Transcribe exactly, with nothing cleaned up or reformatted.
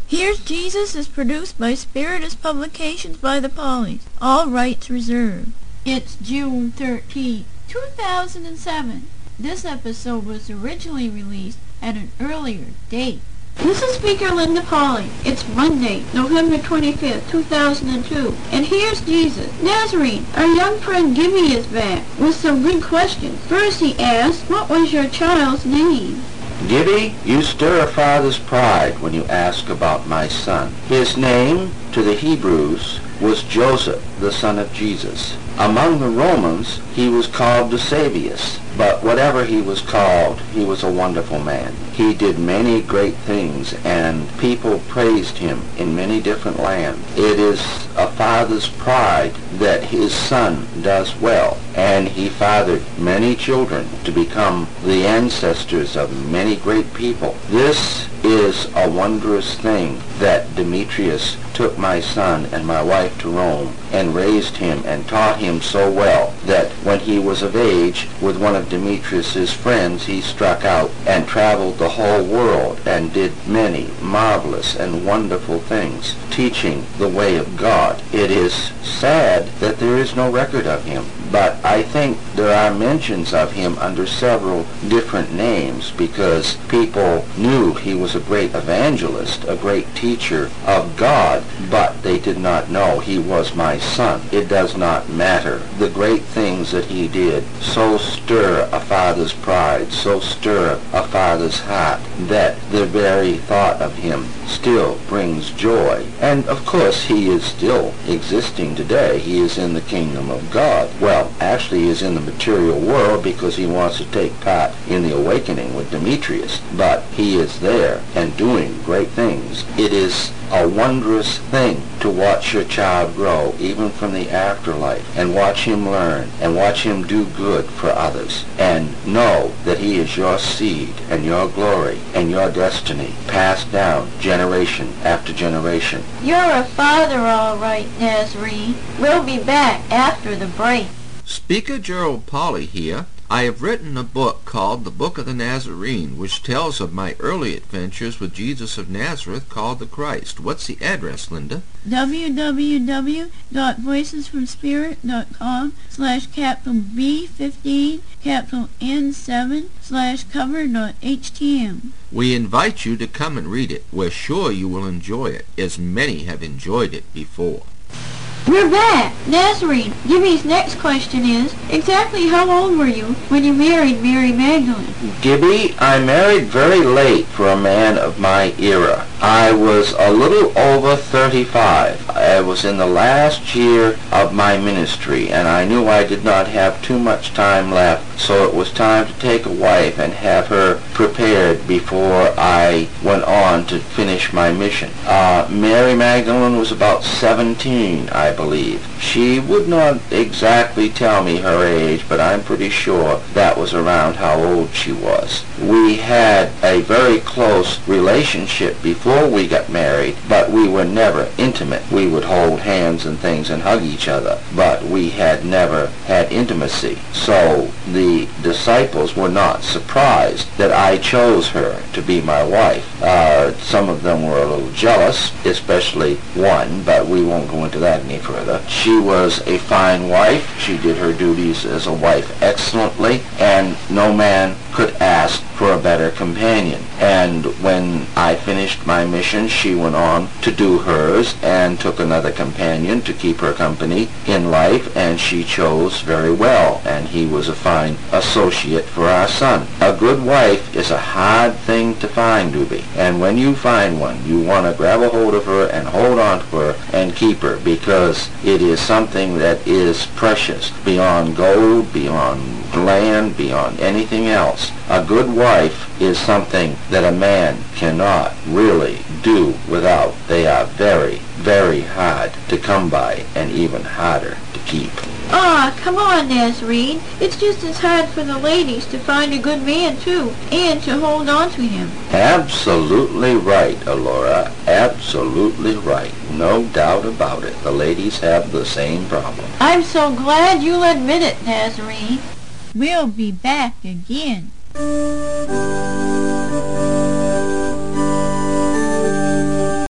Here's Jesus is produced by Spiritus Publications by the Polleys. All rights reserved. It's June thirteenth, two thousand seven. This episode was originally released at an earlier date. This is Speaker Linda Polley. It's Monday, November twenty-fifth, two thousand two. And here's Jesus. Nazarene, our young friend Gibby is back with some good questions. First he asked, what was your child's name? Gibby, you stir a father's pride when you ask about my son. His name, to the Hebrews, was Joseph, the son of Jesus. Among the Romans, he was called Eusebius, but whatever he was called, he was a wonderful man. He did many great things, and people praised him in many different lands. It is a father's pride that his son does well, and he fathered many children to become the ancestors of many great people. This is a wondrous thing that Demetrius took my son and my wife to Rome and raised him and taught him so well that when he was of age, with one of Demetrius's friends, he struck out and traveled the whole world and did many marvelous and wonderful things, teaching the way of God. It is sad that there is no record of him, but I think there are mentions of him under several different names because people knew he was a great evangelist, a great teacher of God, but they did not know he was my son. It does not matter. The great things that he did so stir a father's pride, so stir a father's heart, that the very thought of him still brings joy. And of course he is still existing today. He is in the kingdom of God. Well, actually he is in the material world because he wants to take part in the awakening with Demetrius, but he is there and doing great things. It is a wondrous thing to watch your child grow, even from the afterlife, and watch him learn, and watch him do good for others, and know that he is your seed, and your glory, and your destiny, passed down generation after generation. You're a father, all right, Nazarene. We'll be back after the break. Speaker Gerald Polley here. I have written a book called The Book of the Nazarene, which tells of my early adventures with Jesus of Nazareth, called the Christ. What's the address, Linda? w w w dot voices from spirit dot com slash capital B fifteen capital N seven slash cover dot H T M. We invite you to come and read it. We're sure you will enjoy it, as many have enjoyed it before. We're back! Nazarene, Gibby's next question is, exactly how old were you when you married Mary Magdalene? Gibby, I married very late for a man of my era. I was a little over thirty-five. I was in the last year of my ministry, and I knew I did not have too much time left, so it was time to take a wife and have her prepared before I went on to finish my mission. Uh, Mary Magdalene was about seventeen, I believe. She would not exactly tell me her age, but I'm pretty sure that was around how old she was. We had a very close relationship before we got married, but we were never intimate. We would hold hands and things and hug each other, but we had never had intimacy. So the disciples were not surprised that I chose her to be my wife. Uh, some of them were a little jealous, especially one, but we won't go into that any further. She was a fine wife. She did her duties as a wife excellently, and no man could ask for a better companion. And when I finished my mission, she went on to do hers and took another companion to keep her company in life, and she chose very well, and he was a fine associate for our son. A good wife is a hard thing to find, Doobie, and when you find one, you want to grab a hold of her and hold on to her and keep her, because it is something that is precious, beyond gold, beyond land, beyond anything else. A good wife is something that a man cannot really do without. They are very, very hard to come by, and even harder to keep. Aw, come on, Nazarene. It's just as hard for the ladies to find a good man, too, and to hold on to him. Absolutely right, Alora. Absolutely right. No doubt about it. The ladies have the same problem. I'm so glad you'll admit it, Nazarene. We'll be back again.